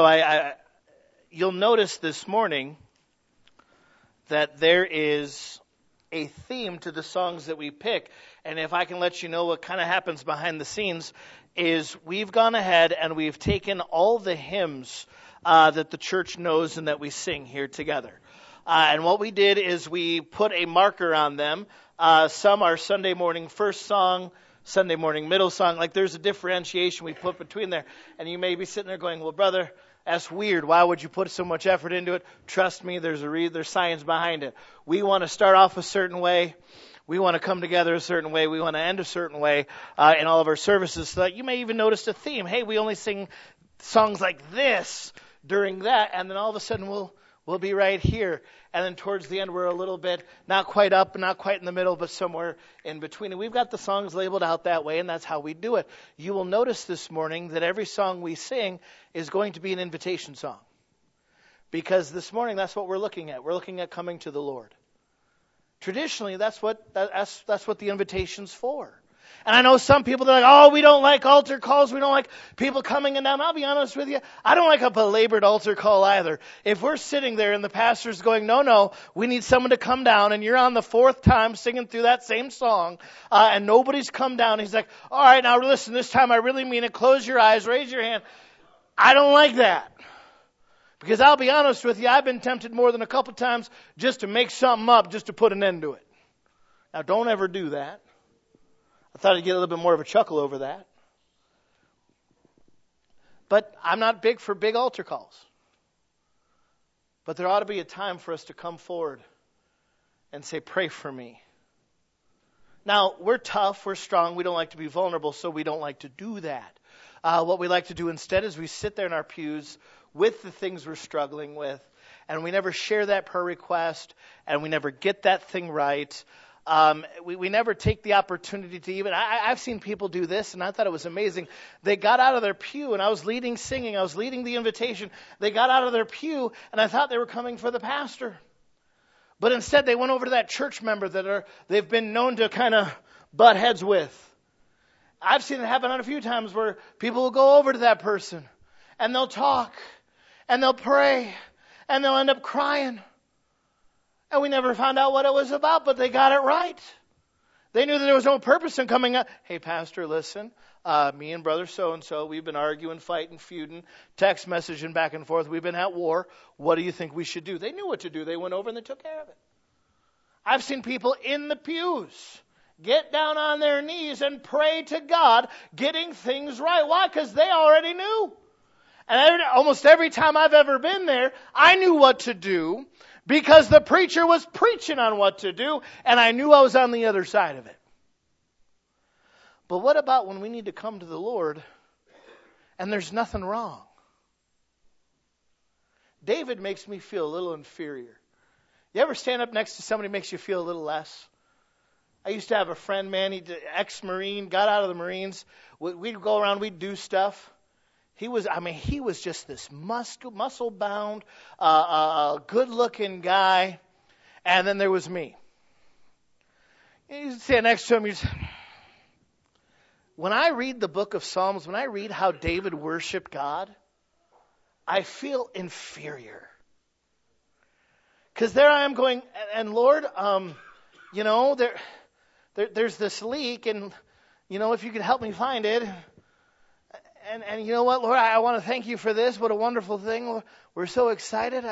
You'll notice this morning that there is a theme to the songs that we pick. And if I can let you know what kind of happens behind the scenes is we've gone ahead and we've taken all the hymns that the church knows and that we sing here together. And what we did is we put a marker on them. Some are Sunday morning first song, Sunday morning middle song. Like there's a differentiation we put between there. And you may be sitting there going, well, brother, that's weird. Why would you put so much effort into it? Trust me, there's science behind it. We want to start off a certain way. We want to come together a certain way. We want to end a certain way in all of our services. So that you may even notice a theme. Hey, we only sing songs like this during that, and then all of a sudden we'll be right here. And then towards the end, we're a little bit not quite up, not quite in the middle, but somewhere in between. And we've got the songs labeled out that way, and that's how we do it. You will notice this morning that every song we sing is going to be an invitation song. Because this morning, that's what we're looking at. We're looking at coming to the Lord. Traditionally, that's what the invitation's for. And I know some people, they're like, oh, we don't like altar calls. We don't like people coming in. And I'll be honest with you, I don't like a belabored altar call either. If we're sitting there and the pastor's going, no, we need someone to come down, and you're on the fourth time singing through that same song, and nobody's come down. He's like, all right, now listen, this time I really mean it. Close your eyes, raise your hand. I don't like that. Because I'll be honest with you, I've been tempted more than a couple times just to make something up, just to put an end to it. Now, don't ever do that. I thought I'd get a little bit more of a chuckle over that. But I'm not big for big altar calls. But there ought to be a time for us to come forward and say, pray for me. Now, we're tough, we're strong, we don't like to be vulnerable, so we don't like to do that. What we like to do instead is we sit there in our pews with the things we're struggling with, and we never share that prayer request, and we never get that thing right. We never take the opportunity to even, I've seen people do this, and I thought it was amazing. They got out of their pew, and I was leading singing, I was leading the invitation. They got out of their pew, and I thought they were coming for the pastor. But instead, they went over to that church member that they've been known to kind of butt heads with. I've seen it happen a few times where people will go over to that person, and they'll talk, and they'll pray, and they'll end up crying. And we never found out what it was about, but they got it right. They knew that there was no purpose in coming up. Hey, pastor, listen, me and brother so-and-so, we've been arguing, fighting, feuding, text messaging back and forth. We've been at war. What do you think we should do? They knew what to do. They went over and they took care of it. I've seen people in the pews get down on their knees and pray to God, getting things right. Why? Because they already knew. And almost every time I've ever been there, I knew what to do because the preacher was preaching on what to do, and I knew I was on the other side of it. But what about when we need to come to the Lord and there's nothing wrong? David makes me feel a little inferior. You ever stand up next to somebody who makes you feel a little less? I used to have a friend, man, he's ex-Marine, got out of the Marines. We'd go around, we'd do stuff. He was just this muscle-bound, good-looking guy. And then there was me. You stand next to him, when I read the book of Psalms, when I read how David worshiped God, I feel inferior. Because there I am going, and Lord, there's this leak, and, if you could help me find it. And you know what, Lord, I want to thank you for this. What a wonderful thing. We're so excited.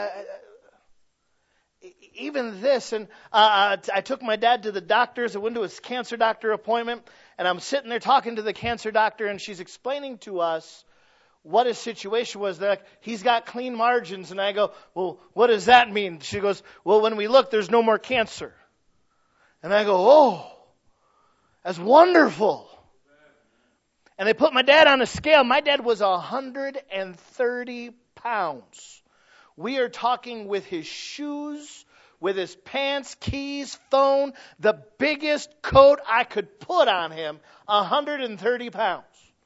Even this, and I took my dad to the doctors. I went to his cancer doctor appointment, and I'm sitting there talking to the cancer doctor, and she's explaining to us what his situation was. They're like, he's got clean margins. And I go, well, what does that mean? She goes, well, when we look, there's no more cancer. And I go, oh, that's wonderful. And they put my dad on a scale. My dad was 130 pounds. We are talking with his shoes, with his pants, keys, phone, the biggest coat I could put on him, 130 pounds.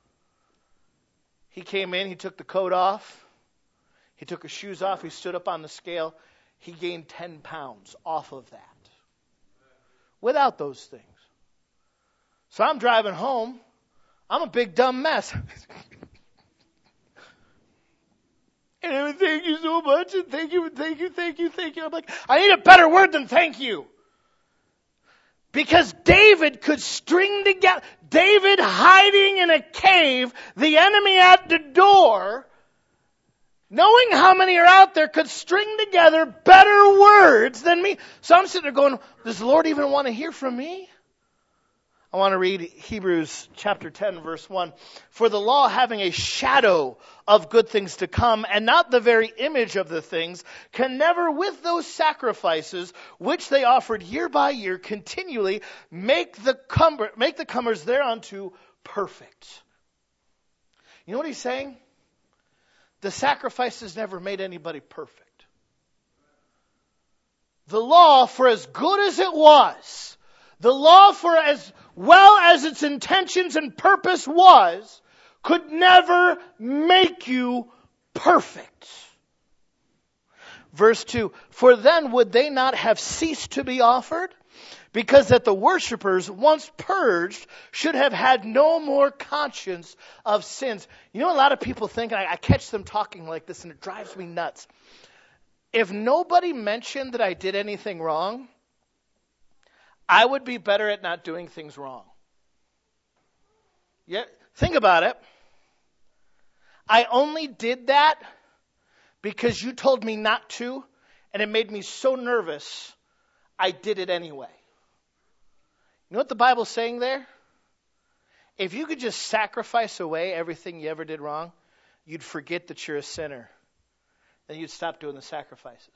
He came in, he took the coat off, he took his shoes off, he stood up on the scale. He gained 10 pounds off of that. Without those things. So I'm driving home. I'm a big dumb mess. And thank you so much, and thank you. I'm like, I need a better word than thank you. Because David could string together, David hiding in a cave, the enemy at the door, knowing how many are out there, could string together better words than me. So I'm sitting there going, does the Lord even want to hear from me? I want to read Hebrews chapter 10, verse 1. For the law, having a shadow of good things to come, and not the very image of the things, can never with those sacrifices which they offered year by year continually make the comers thereunto perfect. You know what he's saying? The sacrifices never made anybody perfect. The law, for as good as it was, the law, for as well as its intentions and purpose was, could never make you perfect. Verse 2, for then would they not have ceased to be offered? Because that the worshipers, once purged, should have had no more conscience of sins. You know, a lot of people think, and I catch them talking like this, and it drives me nuts. If nobody mentioned that I did anything wrong, I would be better at not doing things wrong. Yeah, think about it. I only did that because you told me not to, and it made me so nervous, I did it anyway. You know what the Bible's saying there? If you could just sacrifice away everything you ever did wrong, you'd forget that you're a sinner. Then you'd stop doing the sacrifices.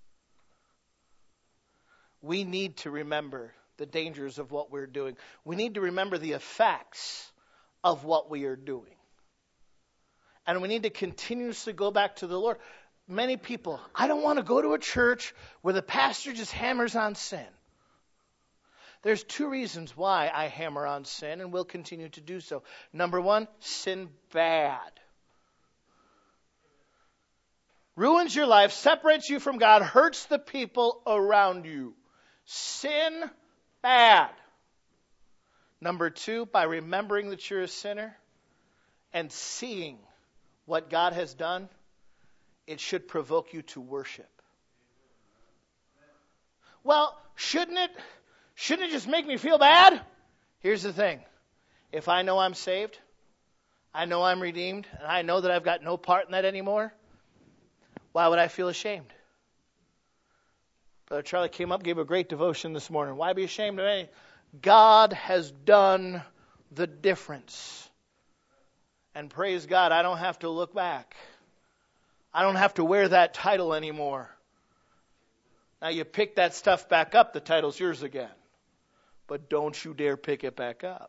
We need to remember the dangers of what we're doing. We need to remember the effects of what we are doing. And we need to continuously go back to the Lord. Many people, I don't want to go to a church where the pastor just hammers on sin. There's two reasons why I hammer on sin and will continue to do so. Number one, sin bad. Ruins your life, separates you from God, hurts the people around you. Sin bad. Number two, by remembering that you're a sinner and seeing what God has done, it should provoke you to worship. Well, shouldn't it just make me feel bad? Here's the thing. If I know I'm saved, I know I'm redeemed, and I know that I've got no part in that anymore, why would I feel ashamed? Brother Charlie came up, gave a great devotion this morning. Why be ashamed of anything? God has done the difference. And praise God, I don't have to look back. I don't have to wear that title anymore. Now you pick that stuff back up, the title's yours again. But don't you dare pick it back up.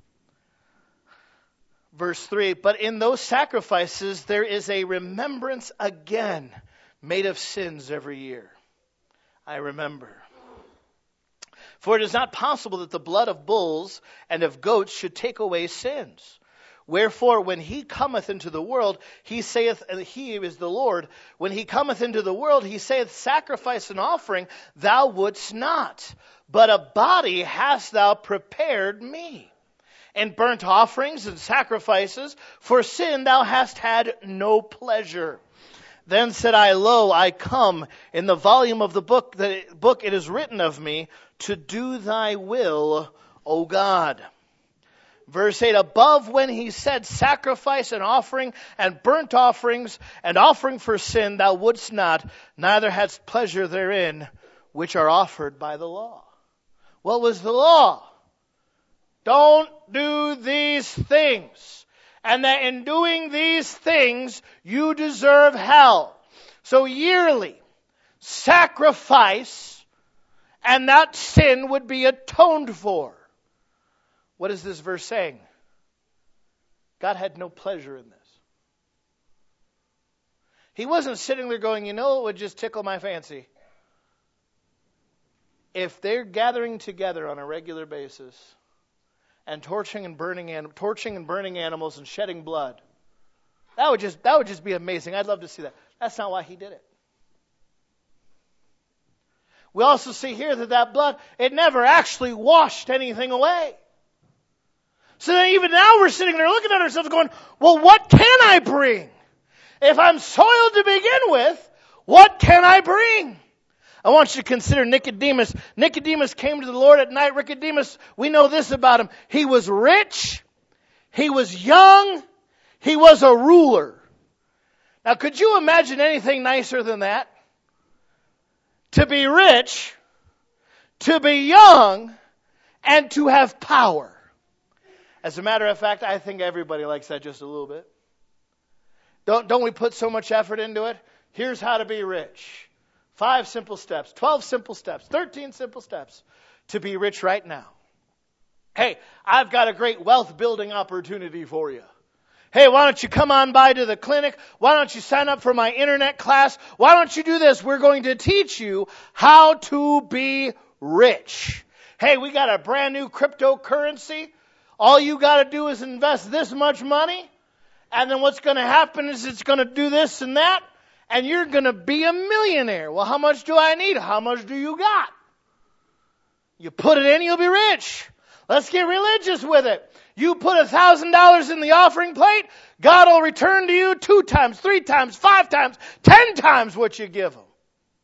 Verse 3, but in those sacrifices there is a remembrance again made of sins every year. I remember. For it is not possible that the blood of bulls and of goats should take away sins. Wherefore, when he cometh into the world, he saith, and he is the Lord, when he cometh into the world, he saith, sacrifice and offering thou wouldst not, but a body hast thou prepared me. And burnt offerings and sacrifices, for sin thou hast had no pleasure. Then said I, lo, I come. In the volume of the book it is written of me, to do thy will, O God. Verse 8, above when he said, sacrifice and offering and burnt offerings and offering for sin thou wouldst not, neither hadst pleasure therein, which are offered by the law. What was the law? Don't do these things. And that in doing these things, you deserve hell. So yearly, sacrifice, and that sin would be atoned for. What is this verse saying? God had no pleasure in this. He wasn't sitting there going, you know, it would just tickle my fancy. If they're gathering together on a regular basis and torching and burning animals and shedding blood, that would just be amazing. I'd love to see that. That's not why he did it. We also see here that blood, it never actually washed anything away. So then even now we're sitting there looking at ourselves going, well, what can I bring? If I'm soiled to begin with, what can I bring? I want you to consider Nicodemus. Nicodemus came to the Lord at night. Nicodemus, we know this about him. He was rich. He was young. He was a ruler. Now, could you imagine anything nicer than that? To be rich, to be young, and to have power. As a matter of fact, I think everybody likes that just a little bit. Don't we put so much effort into it? Here's how to be rich. 5 simple steps, 12 simple steps, 13 simple steps to be rich right now. Hey, I've got a great wealth building opportunity for you. Hey, why don't you come on by to the clinic? Why don't you sign up for my internet class? Why don't you do this? We're going to teach you how to be rich. Hey, we got a brand new cryptocurrency. All you got to do is invest this much money. And then what's going to happen is it's going to do this and that. And you're going to be a millionaire. Well, how much do I need? How much do you got? You put it in, you'll be rich. Let's get religious with it. You put $1,000 in the offering plate, God will return to you 2 times, 3 times, 5 times, 10 times what you give Him.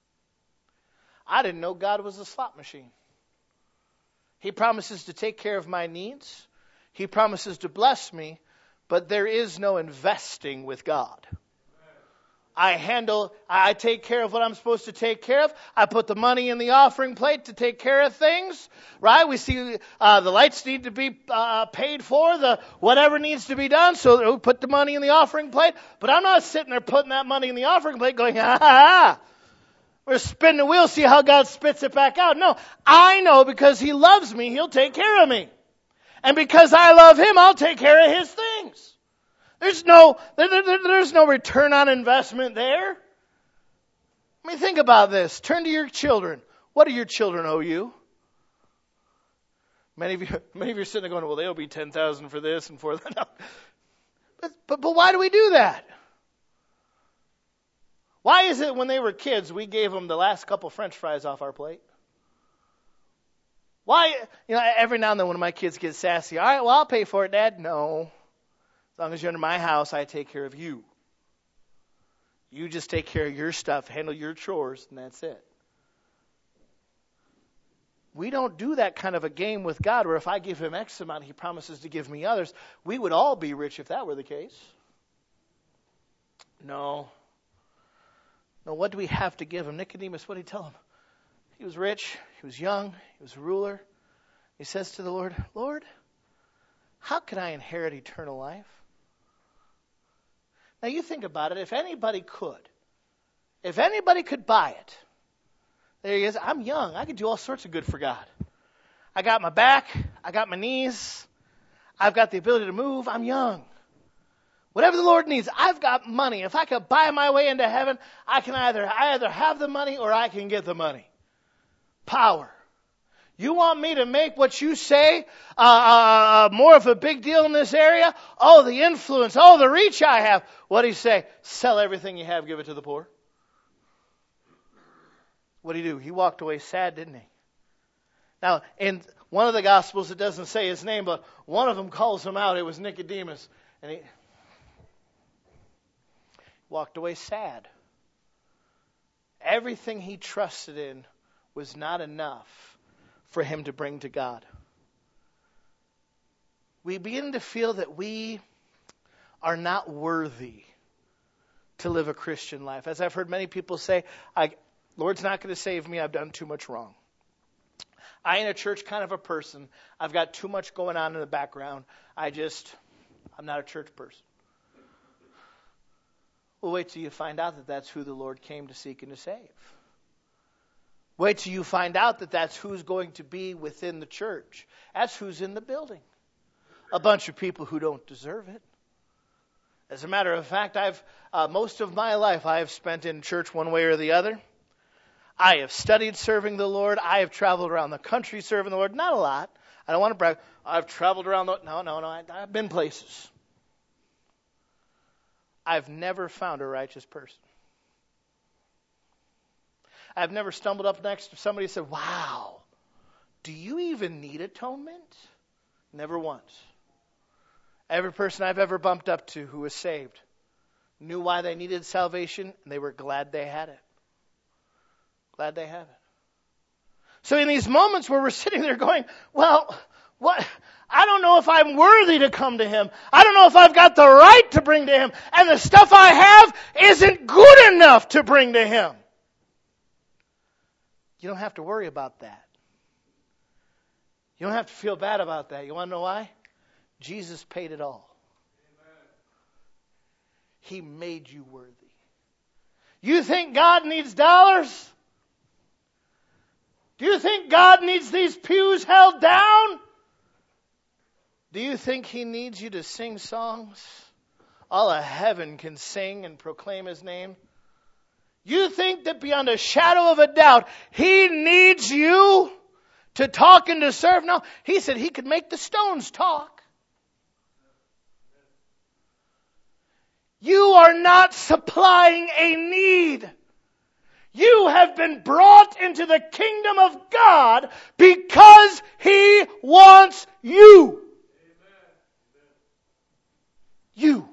I didn't know God was a slot machine. He promises to take care of my needs. He promises to bless me, but there is no investing with God. I take care of what I'm supposed to take care of. I put the money in the offering plate to take care of things, right? We see the lights need to be paid for, whatever needs to be done, so we put the money in the offering plate. But I'm not sitting there putting that money in the offering plate going, ha ha ha. We're spinning the wheel, see how God spits it back out. No, I know because He loves me, He'll take care of me. And because I love Him, I'll take care of His things. There's no return on investment there. I mean, think about this. Turn to your children. What do your children owe you? Many of you are sitting there going, well, they owe me $10,000 for this and for that. No. But why do we do that? Why is it when they were kids, we gave them the last couple French fries off our plate? Why, every now and then when my kids get sassy, all right, well, I'll pay for it, Dad. No. As long as you're under my house, I take care of you. You just take care of your stuff, handle your chores, and that's it. We don't do that kind of a game with God where if I give Him X amount, He promises to give me others. We would all be rich if that were the case. No. What do we have to give Him? Nicodemus, what did he tell him? He was rich, he was young, he was a ruler. He says to the Lord, Lord, how can I inherit eternal life? Now you think about it, if anybody could buy it, there he is, I'm young, I could do all sorts of good for God. I got my back, I got my knees, I've got the ability to move, I'm young. Whatever the Lord needs, I've got money. If I could buy my way into heaven, I either have the money or I can get the money. Power. You want me to make what you say more of a big deal in this area? Oh, the influence. Oh, the reach I have. What did He say? Sell everything you have, give it to the poor. What did He do? He walked away sad, didn't He? Now, in one of the Gospels, it doesn't say his name, but one of them calls him out. It was Nicodemus. And he walked away sad. Everything he trusted in was not enough for him to bring to God. We begin to feel that we are not worthy to live a Christian life. As I've heard many people say, Lord's not going to save me, I've done too much wrong. I ain't a church kind of a person. I've got too much going on in the background. I'm not a church person. Well, wait till you find out that that's who the Lord came to seek and to save. Wait till you find out that that's who's going to be within the church. That's who's in the building. A bunch of people who don't deserve it. As a matter of fact, most of my life I have spent in church one way or the other. I have studied serving the Lord. I have traveled around the country serving the Lord. Not a lot. I don't want to brag. I've traveled around I've been places. I've never found a righteous person. I've never stumbled up next to somebody and said, wow, do you even need atonement? Never once. Every person I've ever bumped up to who was saved knew why they needed salvation, and they were glad they had it. Glad they had it. So in these moments where we're sitting there going, well, what? I don't know if I'm worthy to come to Him. I don't know if I've got the right to bring to Him. And the stuff I have isn't good enough to bring to Him. You don't have to worry about that. You don't have to feel bad about that. You want to know why? Jesus paid it all. He made you worthy. You think God needs dollars? Do you think God needs these pews held down? Do you think He needs you to sing songs all of heaven can sing and proclaim His name? You think that beyond a shadow of a doubt He needs you to talk and to serve? No, He said He could make the stones talk. You are not supplying a need. You have been brought into the kingdom of God because He wants you. You.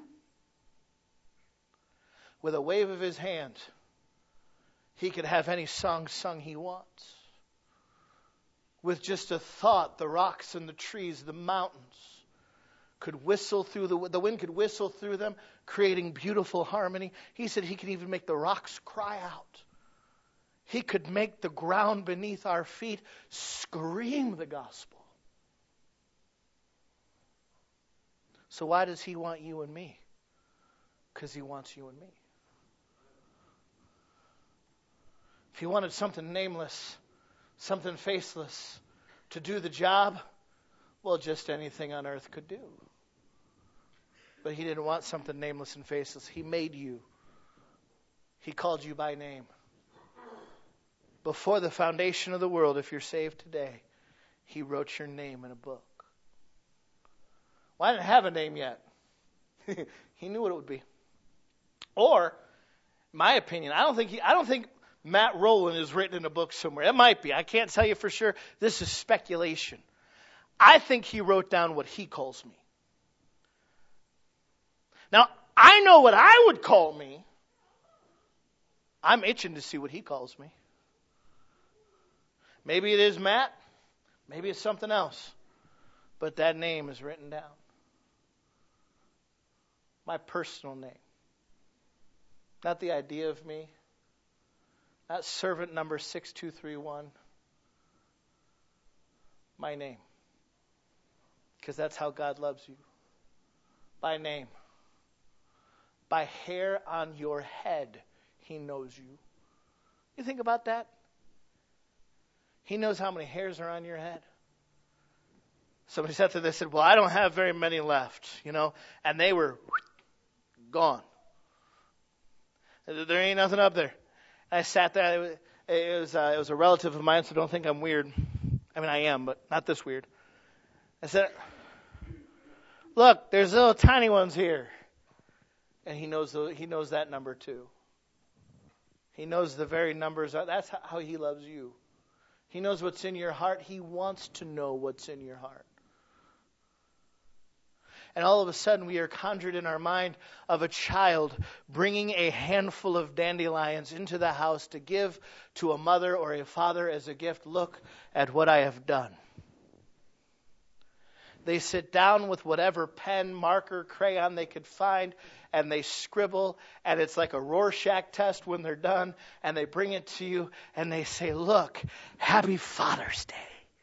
With a wave of His hand, He could have any song sung He wants. With just a thought, the rocks and the trees, the mountains could whistle through the wind could whistle through them, creating beautiful harmony. He said He could even make the rocks cry out. He could make the ground beneath our feet scream the gospel. So why does He want you and me? Because He wants you and me. If He wanted something nameless, something faceless to do the job, well, just anything on earth could do. But He didn't want something nameless and faceless. He made you. He called you by name. Before the foundation of the world, if you're saved today, He wrote your name in a book. Well, I didn't have a name yet. He knew what it would be. Or, my opinion, I don't think Matt Rowland is written in a book somewhere. It might be. I can't tell you for sure. This is speculation. I think he wrote down what he calls me. Now, I know what I would call me. I'm itching to see what he calls me. Maybe it is Matt. Maybe it's something else. But that name is written down. My personal name. Not the idea of me. Not servant number 6231. My name. Because that's how God loves you. By name. By hair on your head, He knows you. You think about that? He knows how many hairs are on your head. Somebody said to this, said, well, I don't have very many left, and they were gone. There ain't nothing up there. I sat there. It was a relative of mine, so don't think I'm weird. I mean, I am, but not this weird. I said, look, there's little tiny ones here. And he knows that number too. He knows the very numbers. That's how He loves you. He knows what's in your heart. He wants to know what's in your heart. And all of a sudden we are conjured in our mind of a child bringing a handful of dandelions into the house to give to a mother or a father as a gift. Look at what I have done. They sit down with whatever pen, marker, crayon they could find, and they scribble, and it's like a Rorschach test when they're done, and they bring it to you, and they say, look, happy Father's Day.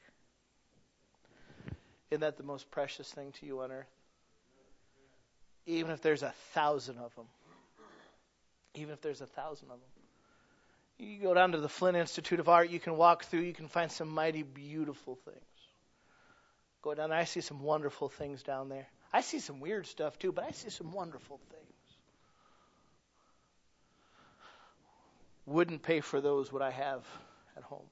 Isn't that the most precious thing to you on earth? Even if there's 1,000 of them. Even if there's 1,000 of them. You go down to the Flint Institute of Art, you can walk through, you can find some mighty beautiful things. Go down there, I see some wonderful things down there. I see some weird stuff too, but I see some wonderful things. Wouldn't pay for those what I have at home.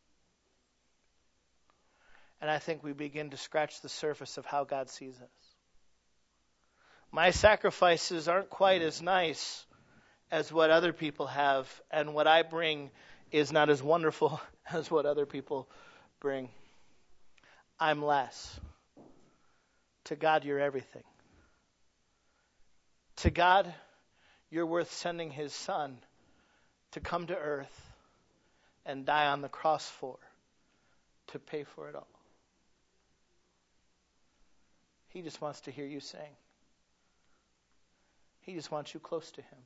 And I think we begin to scratch the surface of how God sees us. My sacrifices aren't quite as nice as what other people have, and what I bring is not as wonderful as what other people bring. I'm less. To God, you're everything. To God, you're worth sending his son to come to earth and die on the cross for, to pay for it all. He just wants to hear you sing. He just wants you close to him.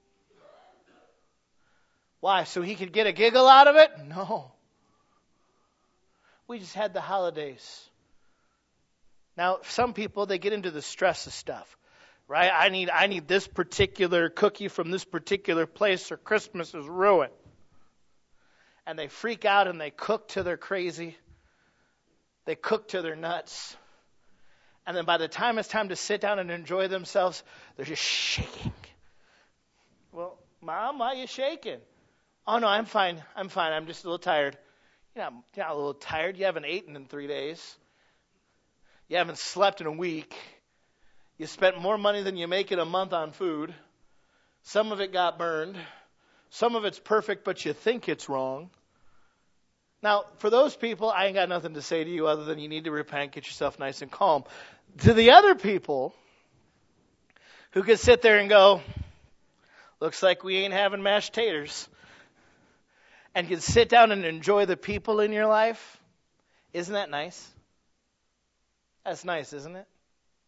Why? So he could get a giggle out of it? No. We just had the holidays. Now, some people, they get into the stress of stuff, right? I need this particular cookie from this particular place or Christmas is ruined. And they freak out and they cook till they're crazy. They cook till they're nuts. And then by the time it's time to sit down and enjoy themselves, they're just shaking. Well, Mom, why are you shaking? Oh, no, I'm fine. I'm just a little tired. You're not a little tired. You haven't eaten in 3 days. You haven't slept in a week. You spent more money than you make in a month on food. Some of it got burned. Some of it's perfect, but you think it's wrong. Now, for those people, I ain't got nothing to say to you other than you need to repent, get yourself nice and calm. To the other people who could sit there and go, looks like we ain't having mashed taters, and can sit down and enjoy the people in your life, isn't that nice? That's nice, isn't it?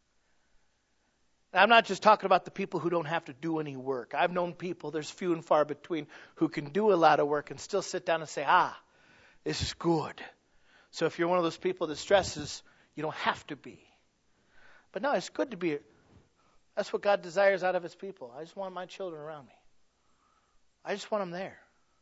I'm not just talking about the people who don't have to do any work. I've known people, there's few and far between, who can do a lot of work and still sit down and say, this is good. So if you're one of those people that stresses, you don't have to be. But no, it's good to be. That's what God desires out of his people. I just want my children around me. I just want them there.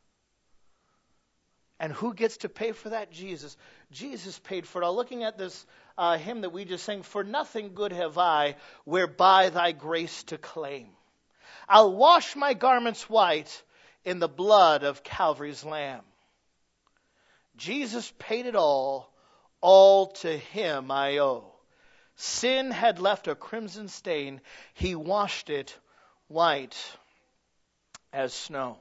And who gets to pay for that? Jesus. Jesus paid for it all. Looking at this hymn that we just sang, for nothing good have I, whereby thy grace to claim. I'll wash my garments white in the blood of Calvary's Lamb. Jesus paid it all to him I owe. Sin had left a crimson stain, he washed it white as snow.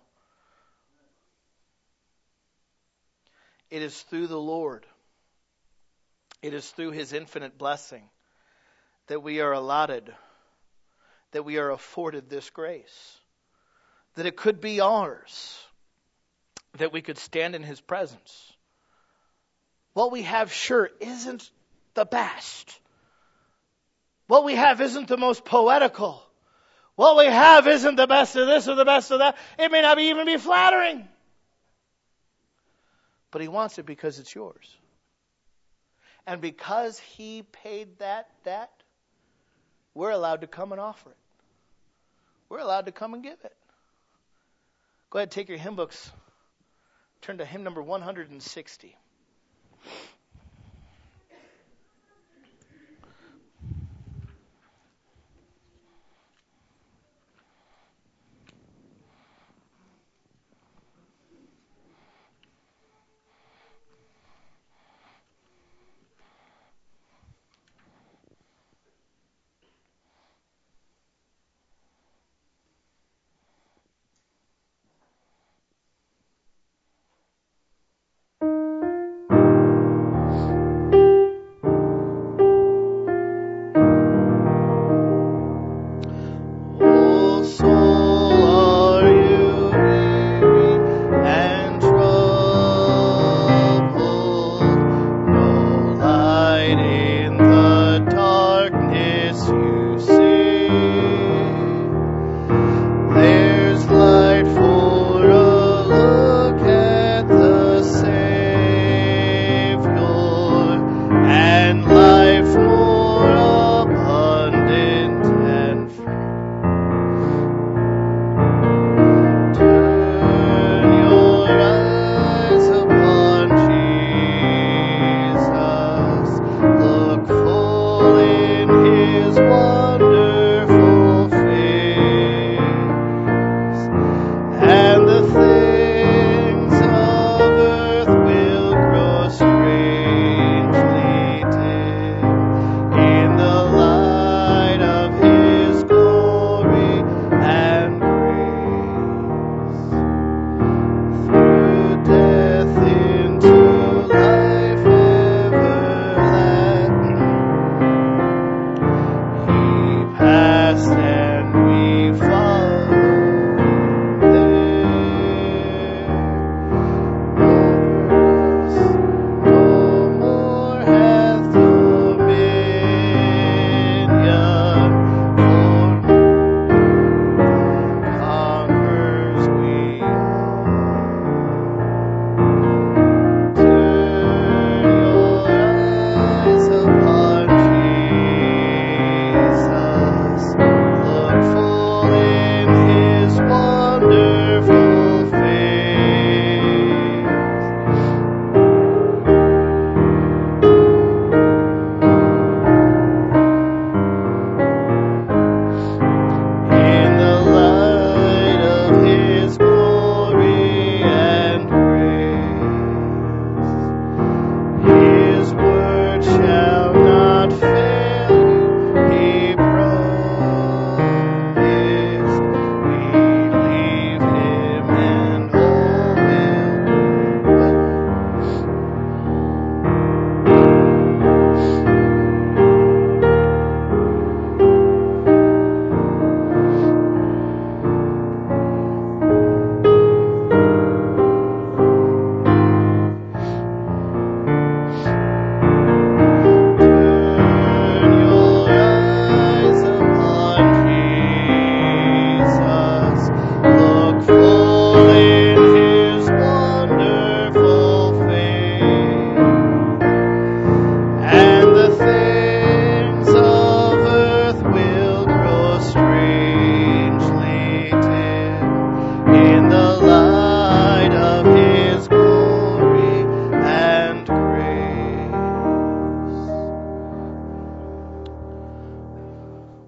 It is through the Lord, it is through his infinite blessing that we are allotted, that we are afforded this grace, that it could be ours, that we could stand in his presence. What we have sure isn't the best. What we have isn't the most poetical. What we have isn't the best of this or the best of that. It may not even be flattering. But he wants it because it's yours. And because he paid that debt, we're allowed to come and offer it. We're allowed to come and give it. Go ahead, take your hymn books. Turn to hymn number 160.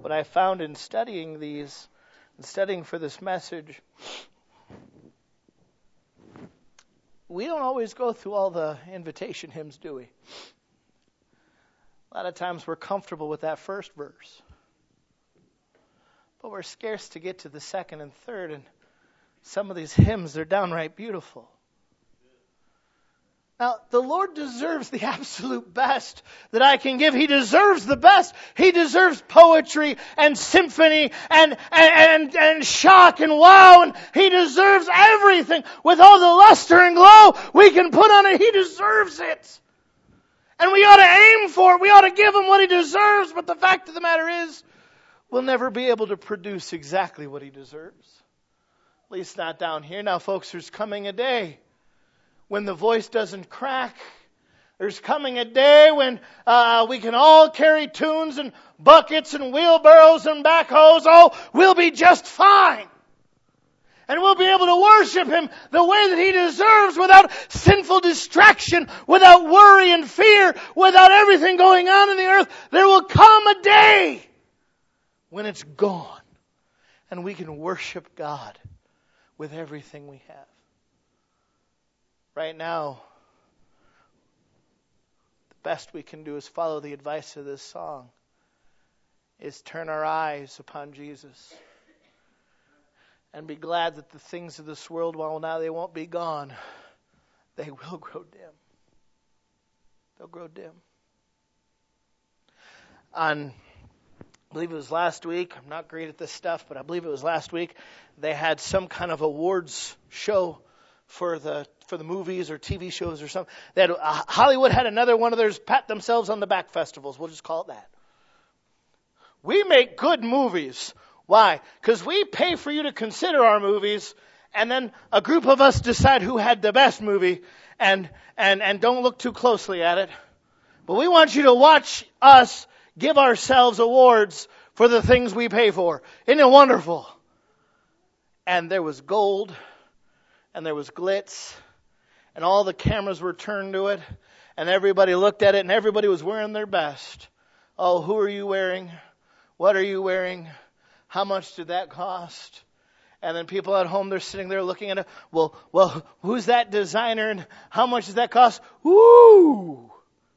what I found in studying these, and studying for this message, we don't always go through all the invitation hymns, do we? A lot of times we're comfortable with that first verse. But we're scarce to get to the second and third, and some of these hymns, they're downright beautiful. Now, the Lord deserves the absolute best that I can give. He deserves the best. He deserves poetry and symphony and shock and wow. And He deserves everything with all the luster and glow we can put on it. He deserves it. And we ought to aim for it. We ought to give Him what He deserves. But the fact of the matter is, we'll never be able to produce exactly what He deserves. At least not down here. Now, folks, there's coming a day when the voice doesn't crack. There's coming a day when we can all carry tunes and buckets and wheelbarrows and backhoes. Oh, we'll be just fine. And we'll be able to worship Him the way that He deserves, without sinful distraction, without worry and fear, without everything going on in the earth. There will come a day when it's gone and we can worship God with everything we have. Right now, the best we can do is follow the advice of this song, is turn our eyes upon Jesus and be glad that the things of this world, while now they won't be gone, they will grow dim. They'll grow dim. I believe it was last week, I'm not great at this stuff, but I believe it was last week, they had some kind of awards show for the movies or TV shows or something. Hollywood had another one of theirs pat themselves on the back festivals. We'll just call it that. We make good movies. Why? Because we pay for you to consider our movies, and then a group of us decide who had the best movie, and don't look too closely at it. But we want you to watch us give ourselves awards for the things we pay for. Isn't it wonderful? And there was gold, and there was glitz, and all the cameras were turned to it, and everybody looked at it, and everybody was wearing their best. Oh, who are you wearing? What are you wearing? How much did that cost? And then people at home, they're sitting there looking at it. Well, who's that designer, and how much does that cost? Woo!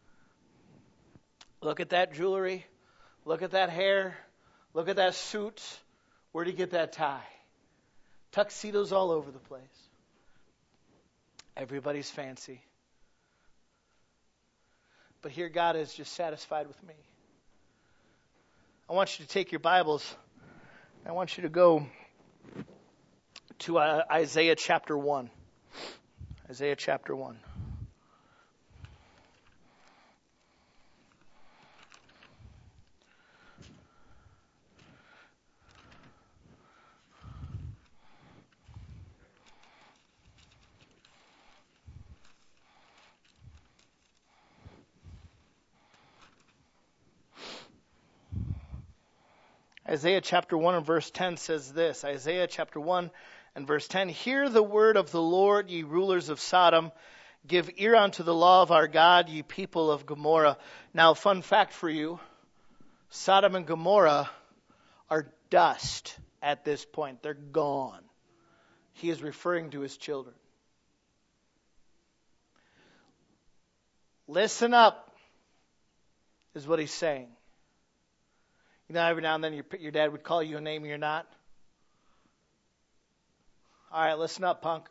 Look at that jewelry. Look at that hair. Look at that suit. Where'd he get that tie? Tuxedos all over the place. Everybody's fancy. But here God is just satisfied with me. I want you to take your Bibles. I want you to go to Isaiah chapter 1. Isaiah chapter 1. Isaiah chapter 1 and verse 10 says this. Isaiah chapter 1 and verse 10. Hear the word of the Lord, ye rulers of Sodom. Give ear unto the law of our God, ye people of Gomorrah. Now, fun fact for you. Sodom and Gomorrah are dust at this point. They're gone. He is referring to his children. Listen up, is what he's saying. You know, every now and then your dad would call you a name you're not. All right, listen up, punk.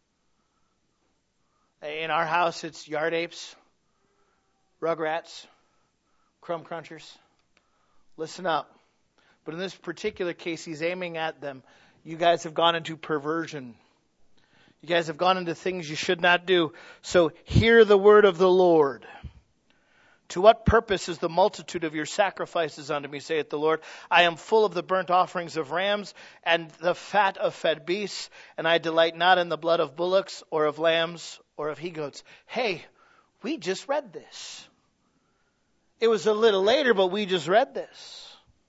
In our house, it's yard apes, rugrats, crumb crunchers. Listen up. But in this particular case, he's aiming at them. You guys have gone into perversion. You guys have gone into things you should not do. So hear the word of the Lord. To what purpose is the multitude of your sacrifices unto me, saith the Lord? I am full of the burnt offerings of rams and the fat of fed beasts, and I delight not in the blood of bullocks or of lambs or of he-goats. Hey, we just read this. It was a little later, but we just read this.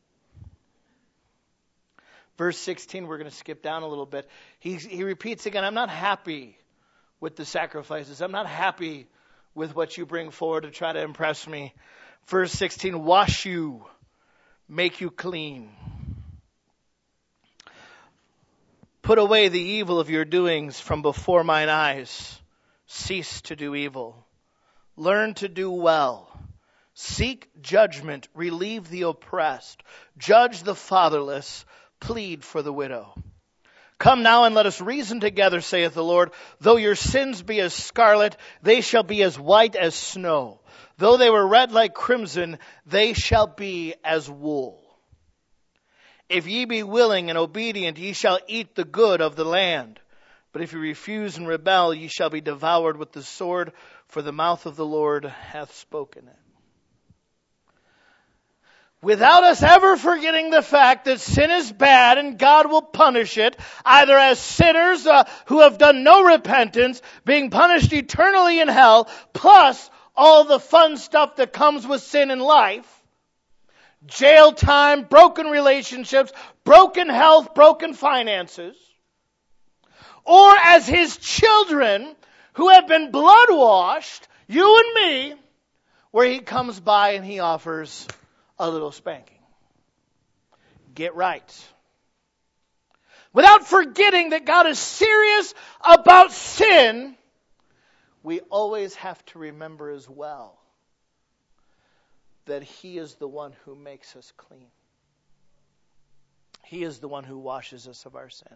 Verse 16, we're going to skip down a little bit. He repeats again, I'm not happy with the sacrifices. I'm not happy with what you bring forward to try to impress me. Verse 16, wash you, make you clean. Put away the evil of your doings from before mine eyes. Cease to do evil. Learn to do well. Seek judgment. Relieve the oppressed. Judge the fatherless. Plead for the widow. Come now and let us reason together, saith the Lord. Though your sins be as scarlet, they shall be as white as snow. Though they were red like crimson, they shall be as wool. If ye be willing and obedient, ye shall eat the good of the land. But if you refuse and rebel, ye shall be devoured with the sword, for the mouth of the Lord hath spoken it. Without us ever forgetting the fact that sin is bad and God will punish it, either as sinners who have done no repentance, being punished eternally in hell, plus all the fun stuff that comes with sin in life, jail time, broken relationships, broken health, broken finances, or as his children who have been blood washed, you and me, where he comes by and he offers a little spanking. Get right. Without forgetting that God is serious about sin, we always have to remember as well that he is the one who makes us clean. He is the one who washes us of our sins.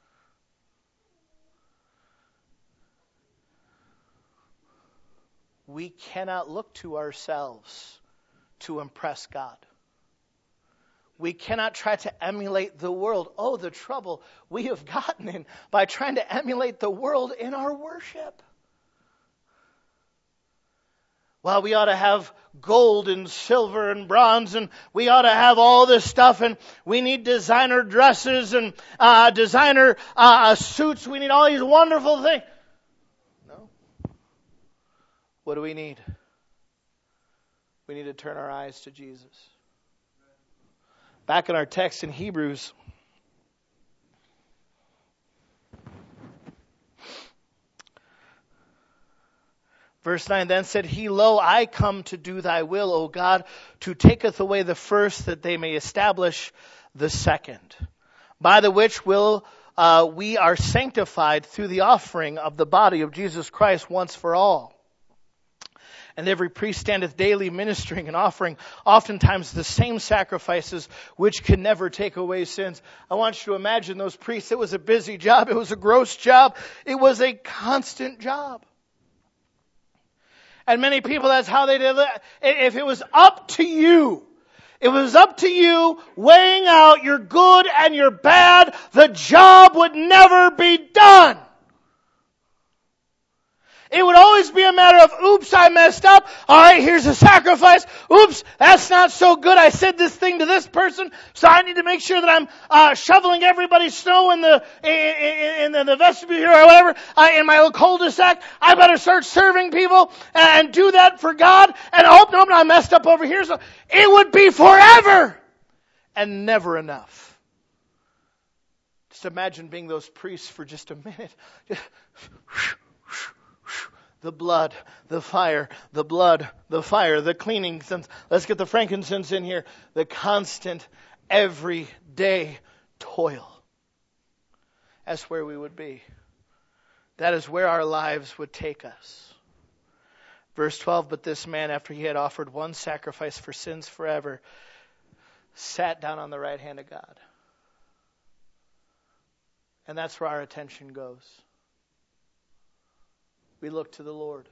We cannot look to ourselves to impress God. We cannot try to emulate the world. Oh, the trouble we have gotten in by trying to emulate the world in our worship. Well, we ought to have gold and silver and bronze, and we ought to have all this stuff, and we need designer dresses and designer suits. We need all these wonderful things. No. What do we need? We need to turn our eyes to Jesus. Back in our text in Hebrews, verse 9, then said he, Lo, I come to do thy will, O God, who taketh away the first, that they may establish the second. By the which will we are sanctified through the offering of the body of Jesus Christ once for all. And every priest standeth daily ministering and offering oftentimes the same sacrifices which can never take away sins. I want you to imagine those priests. It was a busy job. It was a gross job. It was a constant job. And many people, that's how they did it. If it was up to you, it was up to you weighing out your good and your bad, the job would never be done. It would always be a matter of, oops, I messed up. All right, here's a sacrifice. Oops, that's not so good. I said this thing to this person, so I need to make sure that I'm shoveling everybody's snow in the vestibule here or whatever, in my little cul-de-sac. I better start serving people and do that for God. And oh, no, I messed up over here. So it would be forever and never enough. Just imagine being those priests for just a minute. The blood, the fire, the blood, the fire, the cleaning. Let's get the frankincense in here. The constant, everyday toil. That's where we would be. That is where our lives would take us. Verse 12, but this man, after he had offered one sacrifice for sins forever, sat down on the right hand of God. And that's where our attention goes. We look to the Lord.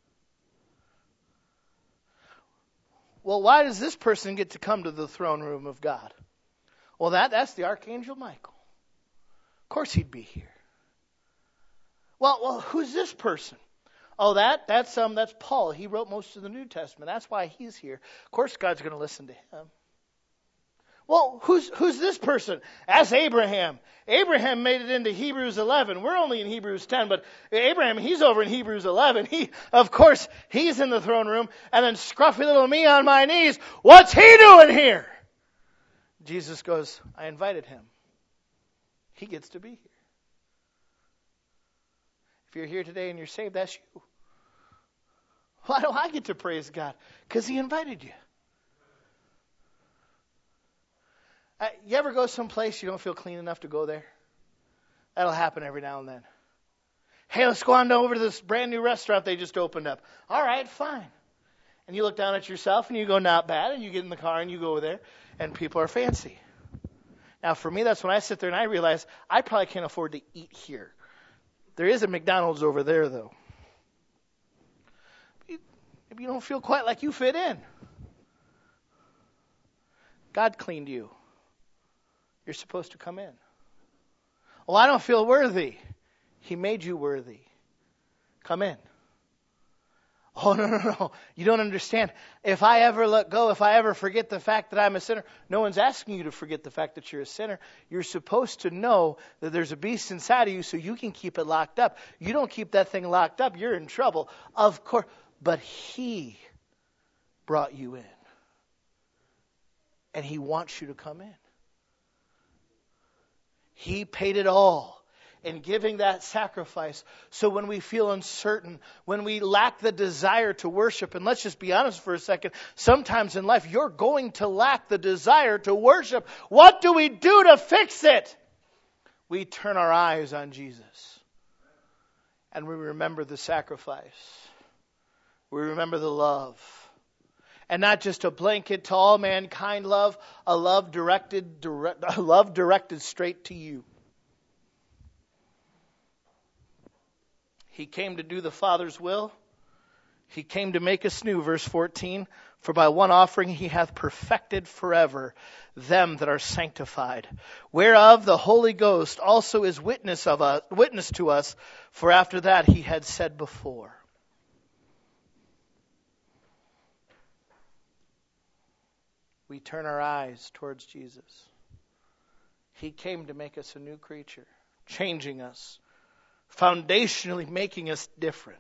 Well, why does this person get to come to the throne room of God? Well, that's the Archangel Michael. Of course he'd be here. Well, who's this person? Oh, that's Paul. He wrote most of the New Testament. That's why he's here. Of course God's going to listen to him. Well, who's this person? That's Abraham. Abraham made it into Hebrews 11. We're only in Hebrews 10, but Abraham, he's over in Hebrews 11. Of course, he's in the throne room. And then scruffy little me on my knees. What's he doing here? Jesus goes, I invited him. He gets to be here. If you're here today and you're saved, that's you. Why do I get to praise God? Because he invited you. you ever go someplace you don't feel clean enough to go there? That'll happen every now and then. Hey, let's go on over to this brand new restaurant they just opened up. All right, fine. And you look down at yourself and you go, not bad. And you get in the car and you go there and people are fancy. Now, for me, that's when I sit there and I realize I probably can't afford to eat here. There is a McDonald's over there, though. Maybe you don't feel quite like you fit in. God cleaned you. You're supposed to come in. Well, I don't feel worthy. He made you worthy. Come in. Oh, no. You don't understand. If I ever let go, if I ever forget the fact that I'm a sinner, no one's asking you to forget the fact that you're a sinner. You're supposed to know that there's a beast inside of you so you can keep it locked up. You don't keep that thing locked up, you're in trouble. Of course. But He brought you in. And He wants you to come in. He paid it all in giving that sacrifice. So when we feel uncertain, when we lack the desire to worship, and let's just be honest for a second, sometimes in life you're going to lack the desire to worship. What do we do to fix it? We turn our eyes on Jesus. And we remember the sacrifice. We remember the love. And not just a blanket to all mankind love, a love directed straight to you. He came to do the Father's will. He came to make us new, verse 14. For by one offering He hath perfected forever them that are sanctified. Whereof the Holy Ghost also is witness to us, for after that He had said before. We turn our eyes towards Jesus. He came to make us a new creature, changing us, foundationally making us different.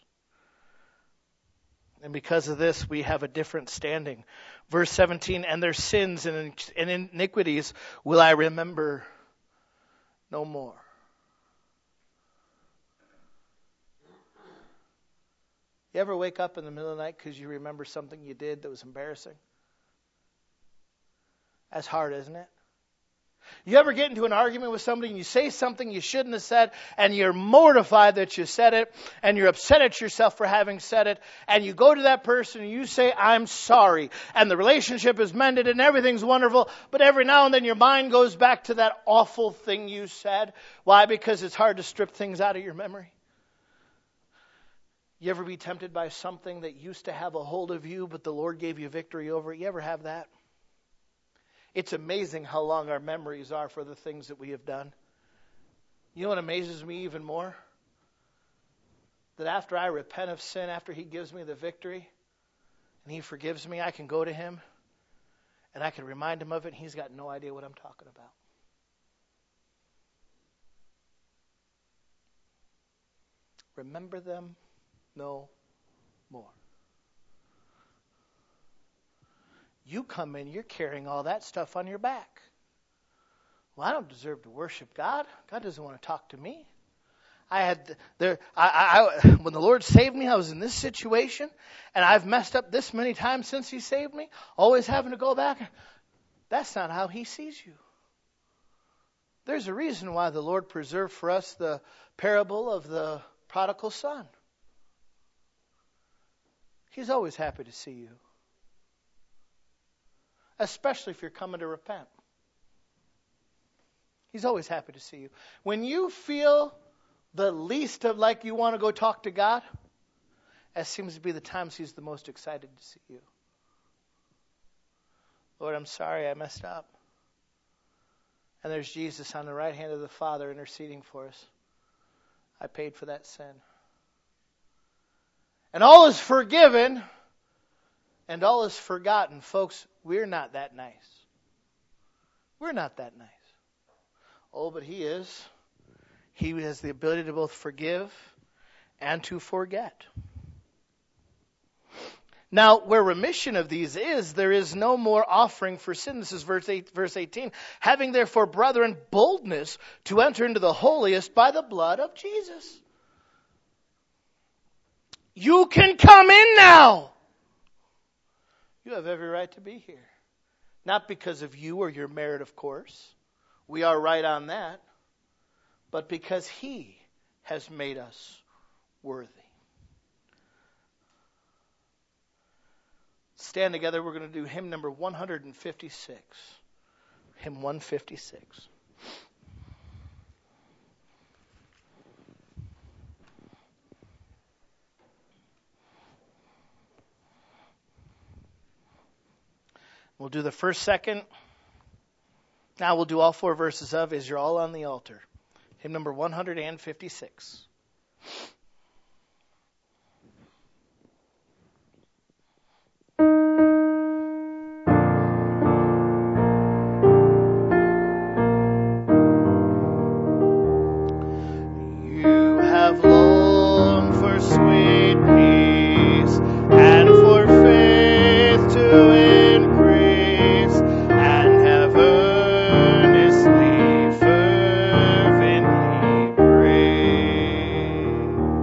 And because of this, we have a different standing. Verse 17, and their sins and iniquities will I remember no more. You ever wake up in the middle of the night because you remember something you did that was embarrassing? That's hard, isn't it? You ever get into an argument with somebody and you say something you shouldn't have said and you're mortified that you said it and you're upset at yourself for having said it and you go to that person and you say, I'm sorry, and the relationship is mended and everything's wonderful, but every now and then your mind goes back to that awful thing you said. Why? Because it's hard to strip things out of your memory. You ever be tempted by something that used to have a hold of you but the Lord gave you victory over it? You ever have that? It's amazing how long our memories are for the things that we have done. You know what amazes me even more? That after I repent of sin, after He gives me the victory, and He forgives me, I can go to Him, and I can remind Him of it, and He's got no idea what I'm talking about. Remember them no more. You come in, you're carrying all that stuff on your back. Well, I don't deserve to worship God. God doesn't want to talk to me. When the Lord saved me, I was in this situation, and I've messed up this many times since He saved me, always having to go back. That's not how He sees you. There's a reason why the Lord preserved for us the parable of the prodigal son. He's always happy to see you. Especially if you're coming to repent. He's always happy to see you. When you feel the least of like you want to go talk to God, that seems to be the times He's the most excited to see you. Lord, I'm sorry I messed up. And there's Jesus on the right hand of the Father interceding for us. I paid for that sin. And all is forgiven and all is forgotten. Folks, we're not that nice. We're not that nice. Oh, but He is. He has the ability to both forgive and to forget. Now, where remission of these is, there is no more offering for sin. This is verse 18. Having therefore, brethren, boldness to enter into the holiest by the blood of Jesus. You can come in now. You have every right to be here. Not because of you or your merit, of course. We are right on that. But because He has made us worthy. Stand together. We're going to do hymn number 156. Hymn 156. We'll do the first, second. Now we'll do all 4 verses of Is Your All on the Altar. Hymn number 156. You have longed for sweet peace and for faith to increase, and have earnestly, fervently prayed.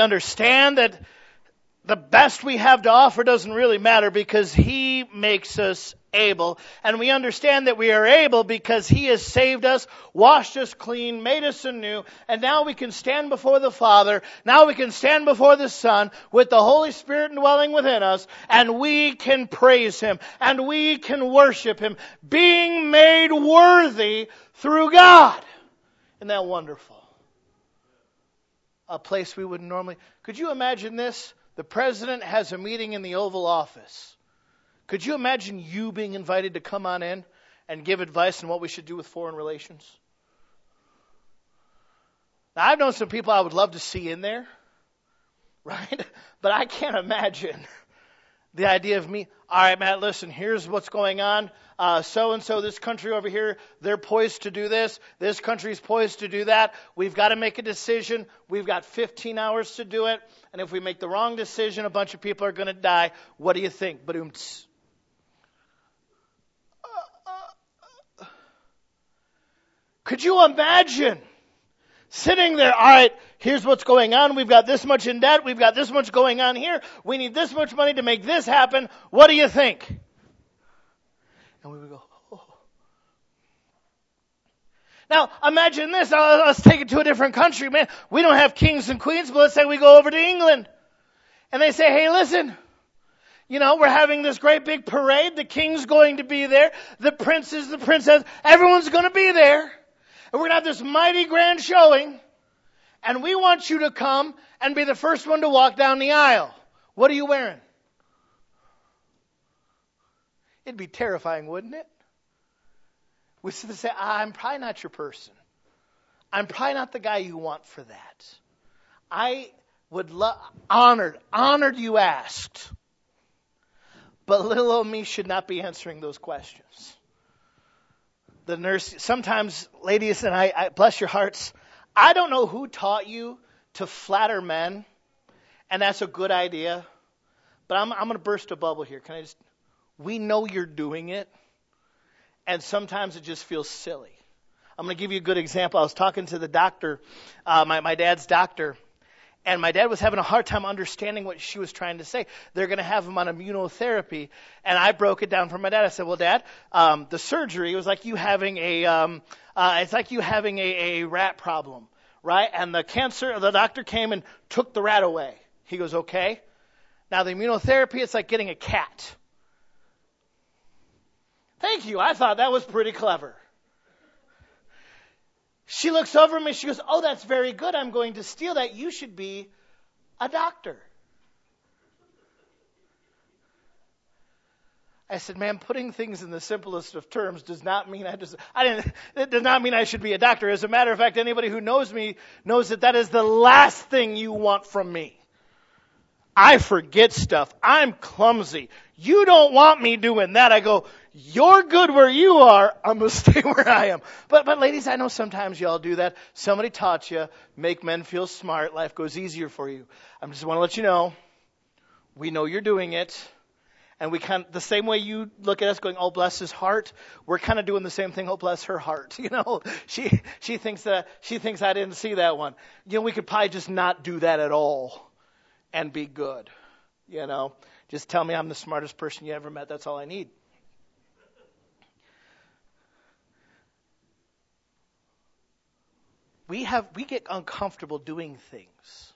understand that the best we have to offer doesn't really matter because He makes us able. And we understand that we are able because He has saved us, washed us clean, made us anew. And now we can stand before the Father. Now we can stand before the Son with the Holy Spirit dwelling within us. And we can praise Him. And we can worship Him. Being made worthy through God. Isn't that wonderful? A place we wouldn't normally... Could you imagine this? The president has a meeting in the Oval Office. Could you imagine you being invited to come on in and give advice on what we should do with foreign relations? Now, I've known some people I would love to see in there, right? But I can't imagine the idea of me, all right, Matt, listen, here's what's going on. So-and-so, this country over here, they're poised to do this. This country's poised to do that. We've got to make a decision. We've got 15 hours to do it. And if we make the wrong decision, a bunch of people are going to die. What do you think? Ba-doom-ts. Could you imagine sitting there? All right, here's what's going on. We've got this much in debt. We've got this much going on here. We need this much money to make this happen. What do you think? And we would go, oh. Now, imagine this. Let's take it to a different country, man. We don't have kings and queens, but let's say we go over to England. And they say, hey, listen, we're having this great big parade. The king's going to be there. The princes, the princess, everyone's going to be there. And we're going to have this mighty grand showing. And we want you to come and be the first one to walk down the aisle. What are you wearing? It'd be terrifying, wouldn't it? We should say, I'm probably not your person. I'm probably not the guy you want for that. I would honored you asked. But little old me should not be answering those questions. The nurse, sometimes, ladies, and I bless your hearts, I don't know who taught you to flatter men, and that's a good idea. But I'm going to burst a bubble here. We know you're doing it, and sometimes it just feels silly. I'm going to give you a good example. I was talking to the doctor, my dad's doctor, and my dad was having a hard time understanding what she was trying to say. They're going to have him on immunotherapy, and I broke it down for my dad. I said, well, Dad, the surgery was like you having a rat problem, right? And the doctor came and took the rat away. He goes, okay. Now the immunotherapy, it's like getting a cat. Thank you. I thought that was pretty clever. She looks over at me. She goes, oh, that's very good. I'm going to steal that. You should be a doctor. I said, ma'am, putting things in the simplest of terms does not mean it does not mean I should be a doctor. As a matter of fact, anybody who knows me knows that is the last thing you want from me. I forget stuff. I'm clumsy. You don't want me doing that. I go, you're good where you are. I'm going to stay where I am. But ladies, I know sometimes y'all do that. Somebody taught you, make men feel smart. Life goes easier for you. I just want to let you know, we know you're doing it. And we the same way you look at us going, oh, bless his heart, we're kind of doing the same thing, oh, bless her heart. She thinks I didn't see that one. We could probably just not do that at all and be good. Just tell me I'm the smartest person you ever met. That's all I need. We get uncomfortable doing things.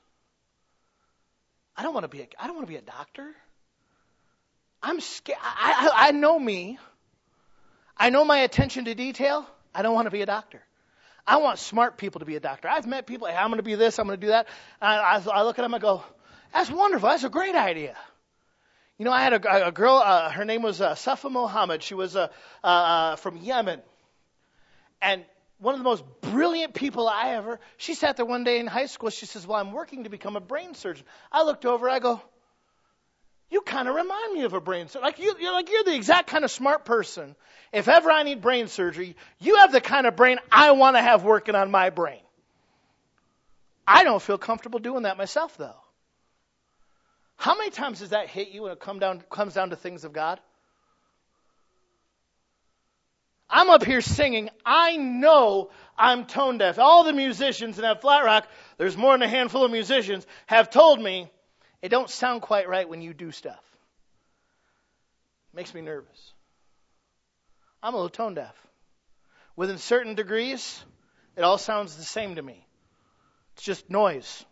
I don't want to be a doctor. I'm scared. I know me. I know my attention to detail. I don't want to be a doctor. I want smart people to be a doctor. I've met people, hey, I'm going to be this, I'm going to do that. And I look at them and go, that's wonderful. That's a great idea. I had a girl, her name was Safa Mohammed. She was from Yemen. And one of the most brilliant people she sat there one day in high school. She says, well, I'm working to become a brain surgeon. I looked over, I go, you kind of remind me of a brain surgeon. You're the exact kind of smart person. If ever I need brain surgery, you have the kind of brain I want to have working on my brain. I don't feel comfortable doing that myself, though. How many times does that hit you when it comes down to things of God? I'm up here singing. I know I'm tone deaf. All the musicians in that Flat Rock, there's more than a handful of musicians, have told me it don't sound quite right when you do stuff. It makes me nervous. I'm a little tone deaf. Within certain degrees, it all sounds the same to me. It's just noise.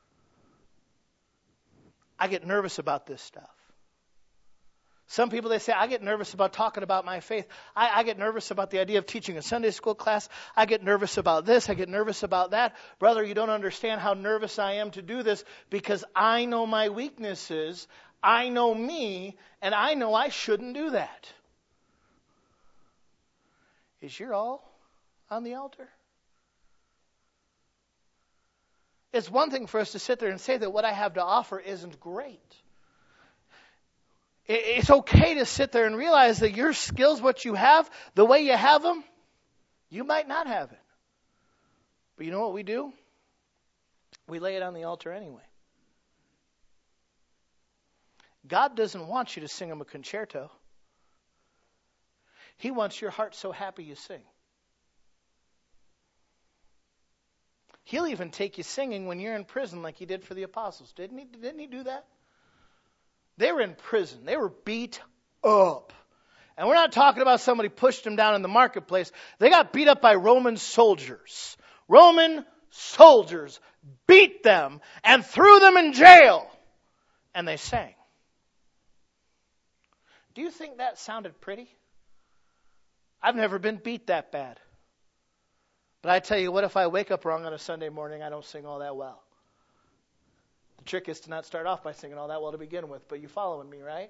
I get nervous about this stuff. Some people, they say, I get nervous about talking about my faith. I get nervous about the idea of teaching a Sunday school class. I get nervous about this. I get nervous about that. Brother, you don't understand how nervous I am to do this because I know my weaknesses. I know me, and I know I shouldn't do that. Is your all on the altar? It's one thing for us to sit there and say that what I have to offer isn't great. It's okay to sit there and realize that your skills, what you have, the way you have them, you might not have it. But you know what we do? We lay it on the altar anyway. God doesn't want you to sing him a concerto. He wants your heart so happy you sing. He'll even take you singing when you're in prison like he did for the apostles. Didn't he do that? They were in prison. They were beat up. And we're not talking about somebody pushed them down in the marketplace. They got beat up by Roman soldiers. Roman soldiers beat them and threw them in jail. And they sang. Do you think that sounded pretty? I've never been beat that bad. But I tell you what, if I wake up wrong on a Sunday morning, I don't sing all that well. The trick is to not start off by singing all that well to begin with. But you following me, right?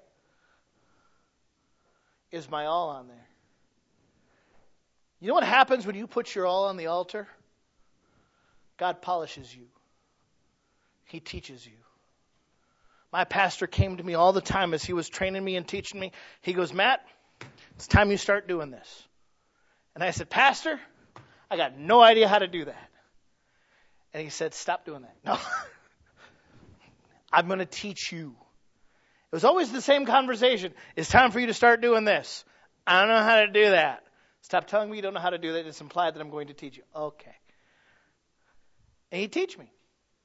Is my all on there? You know what happens when you put your all on the altar? God polishes you. He teaches you. My pastor came to me all the time as he was training me and teaching me. He goes, Matt, it's time you start doing this. And I said, Pastor, I got no idea how to do that. And he said, stop doing that. No. I'm going to teach you. It was always the same conversation. It's time for you to start doing this. I don't know how to do that. Stop telling me you don't know how to do that. It's implied that I'm going to teach you. Okay. And he'd teach me.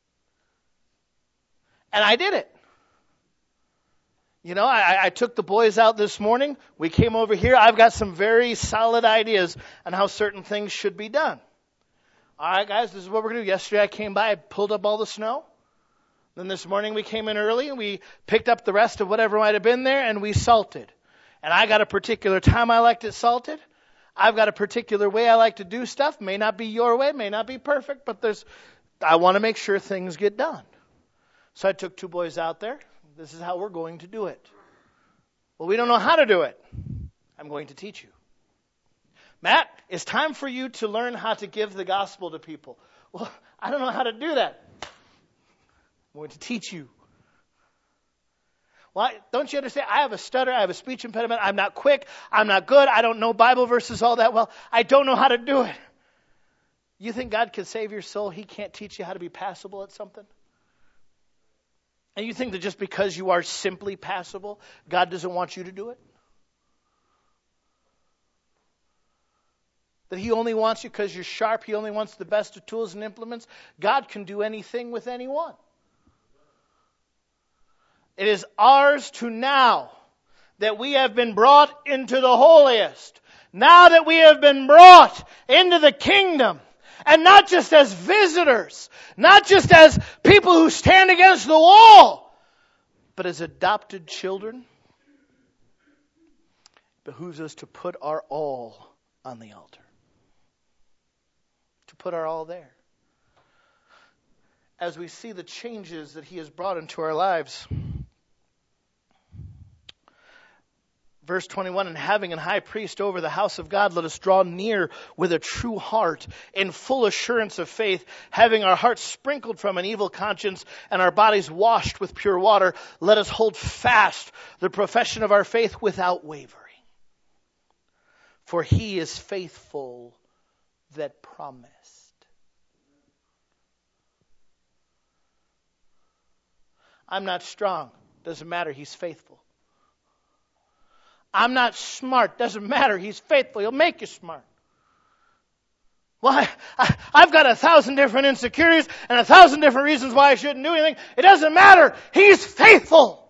And I did it. You know, I took the boys out this morning. We came over here. I've got some very solid ideas on how certain things should be done. All right, guys, this is what we're going to do. Yesterday I came by, I pulled up all the snow. Then this morning we came in early and we picked up the rest of whatever might have been there and we salted. And I got a particular time I liked it salted. I've got a particular way I like to do stuff. May not be your way, may not be perfect, but I want to make sure things get done. So I took two boys out there. This is how we're going to do it. Well, we don't know how to do it. I'm going to teach you. Matt, it's time for you to learn how to give the gospel to people. Well, I don't know how to do that. I'm going to teach you. Well, don't you understand? I have a stutter. I have a speech impediment. I'm not quick. I'm not good. I don't know Bible verses all that well. I don't know how to do it. You think God can save your soul? He can't teach you how to be passable at something? And you think that just because you are simply passable, God doesn't want you to do it? That he only wants you because you're sharp. He only wants the best of tools and implements. God can do anything with anyone. It is ours to now that we have been brought into the holiest. Now that we have been brought into the kingdom. And not just as visitors, not just as people who stand against the wall, but as adopted children. It behooves us to put our all on the altar. To put our all there. As we see the changes that he has brought into our lives. Verse 21, and having an high priest over the house of God, let us draw near with a true heart, in full assurance of faith, having our hearts sprinkled from an evil conscience and our bodies washed with pure water. Let us hold fast the profession of our faith without wavering. For he is faithful that promised. I'm not strong. Doesn't matter. He's faithful. I'm not smart. Doesn't matter. He's faithful. He'll make you smart. Well, I've got 1,000 different insecurities and 1,000 different reasons why I shouldn't do anything. It doesn't matter. He's faithful.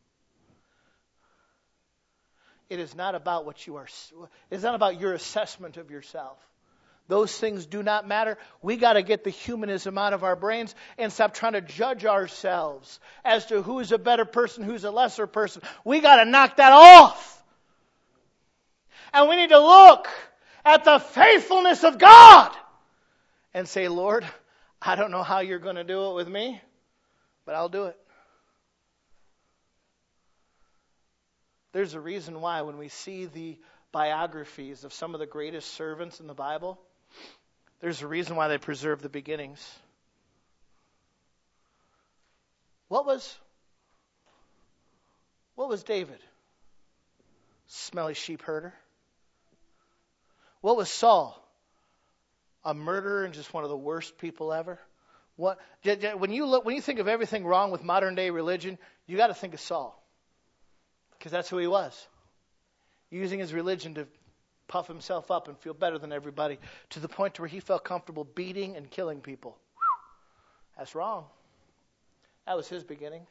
It is not about what you are. It's not about your assessment of yourself. Those things do not matter. We got to get the humanism out of our brains and stop trying to judge ourselves as to who's a better person, who's a lesser person. We got to knock that off. And we need to look at the faithfulness of God and say, Lord, I don't know how you're going to do it with me, but I'll do it. There's a reason why when we see the biographies of some of the greatest servants in the Bible, there's a reason why they preserve the beginnings. What was David? Smelly sheep herder. What was Saul? A murderer and just one of the worst people ever. When you think of everything wrong with modern day religion, you got to think of Saul, because that's who he was, using his religion to puff himself up and feel better than everybody, to the point where he felt comfortable beating and killing people. That's wrong. That was his beginning.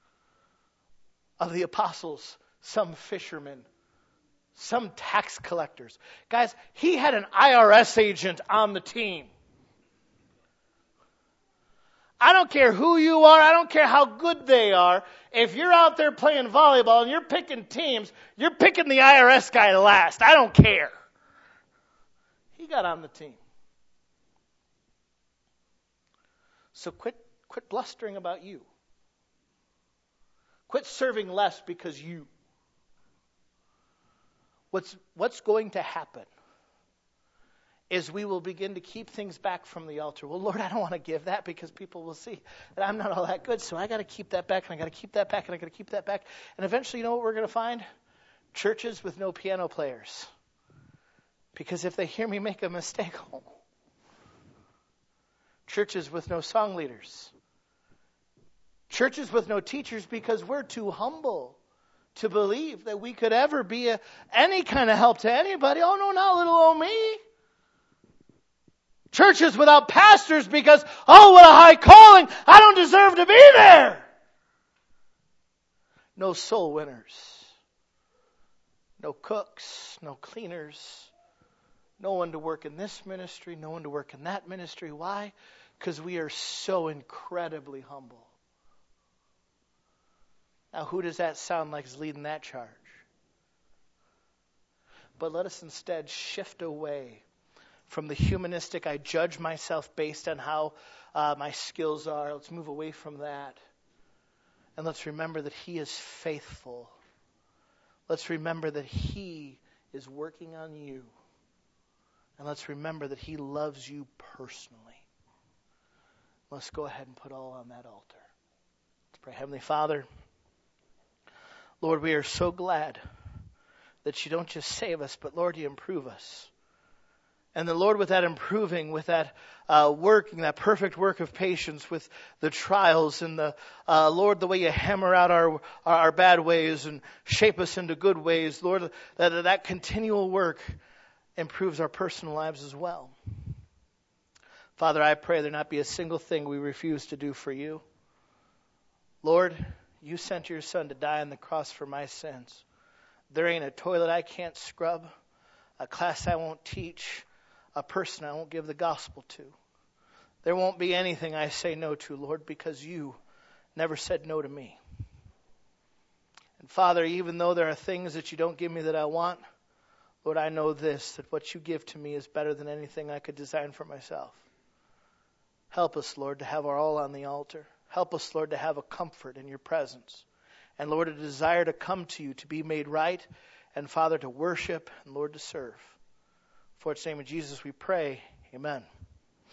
Of the apostles, some fishermen, some tax collectors. Guys, he had an IRS agent on the team. I don't care who you are. I don't care how good they are. If you're out there playing volleyball and you're picking teams, you're picking the IRS guy last. I don't care. He got on the team. So quit blustering about you. Quit serving less because you. What's going to happen is we will begin to keep things back from the altar. Well, Lord, I don't want to give that because people will see that I'm not all that good, so I got to keep that back, and I got to keep that back, and I got to keep that back. And eventually, you know what we're going to find? Churches with no piano players. Because if they hear me make a mistake, churches with no song leaders. Churches with no teachers because we're too humble to believe that we could ever be any kind of help to anybody. Oh, no, not little old me. Churches without pastors because, oh, what a high calling. I don't deserve to be there. No soul winners. No cooks. No cleaners. No one to work in this ministry. No one to work in that ministry. Why? Because we are so incredibly humble. Now, who does that sound like is leading that charge? But let us instead shift away from the humanistic, I judge myself based on how my skills are. Let's move away from that. And let's remember that He is faithful. Let's remember that He is working on you. And let's remember that He loves you personally. Let's go ahead and put all on that altar. Let's pray. Heavenly Father, Lord, we are so glad that you don't just save us, but Lord, you improve us. And the Lord, with that improving, with that working, that perfect work of patience, with the trials and the Lord, the way you hammer out our bad ways and shape us into good ways, Lord, that continual work improves our personal lives as well. Father, I pray there not be a single thing we refuse to do for you. Lord, you sent your Son to die on the cross for my sins. There ain't a toilet I can't scrub, a class I won't teach, a person I won't give the gospel to. There won't be anything I say no to, Lord, because you never said no to me. And Father, even though there are things that you don't give me that I want, Lord, I know this, that what you give to me is better than anything I could design for myself. Help us, Lord, to have our all on the altar. Help us, Lord, to have a comfort in your presence. And, Lord, a desire to come to you, to be made right. And, Father, to worship and, Lord, to serve. For its name of Jesus we pray. Amen.